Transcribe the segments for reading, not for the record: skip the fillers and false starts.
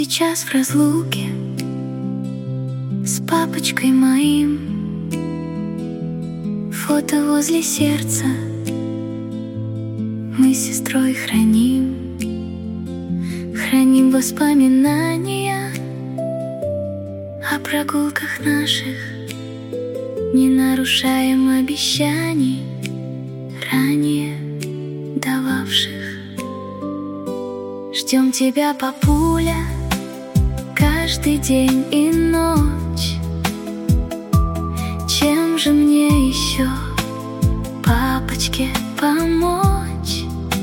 сейчас в разлуке с папочкой моим. Фото возле сердца мы с сестрой храним. Храним воспоминания о прогулках наших, не нарушаем обещаний, ранее дававших. Ждем тебя, папуля, каждый день и ночь. Чем же мне еще папочке помочь?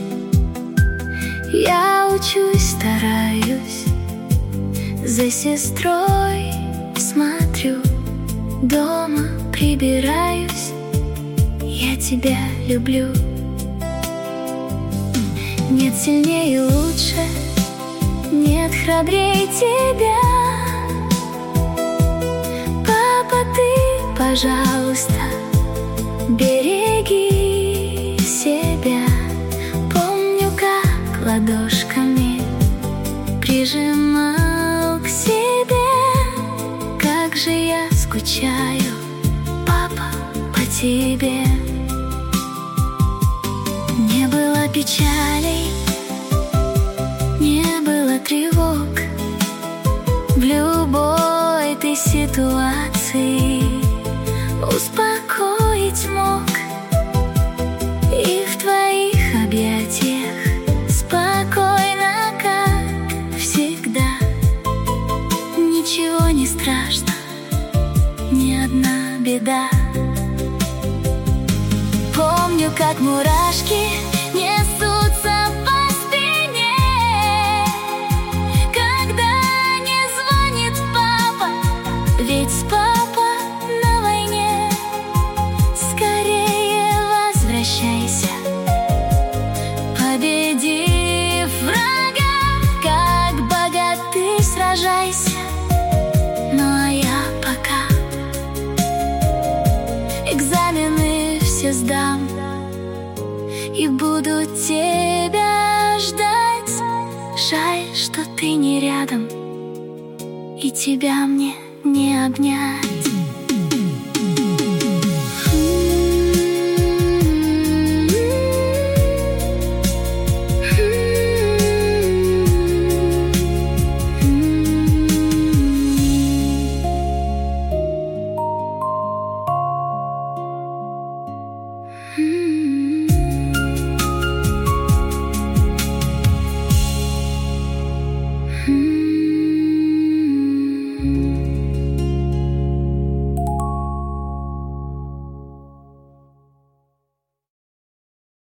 Я учусь, стараюсь, за сестрой смотрю, дома прибираюсь. Я тебя люблю. Нет сильнее и лучше, нет храбрее тебя. Папа, ты, пожалуйста, береги себя. Помню, как ладошками прижимал к себе. Как же я скучаю, папа, по тебе. Не было печалей, не было тревог. В любой ты ситуации успокоить мог. И в твоих объятиях спокойно, как всегда. Ничего не страшно, ни одна беда. Помню, как мурашки несутся по спине, когда не звонит папа, ведь папа на войне. Скорее возвращайся, победив врага, как богатырь сражайся. Ну а я пока экзамены все сдам и буду тебя ждать. Жаль, что ты не рядом, и тебя мне не обнять.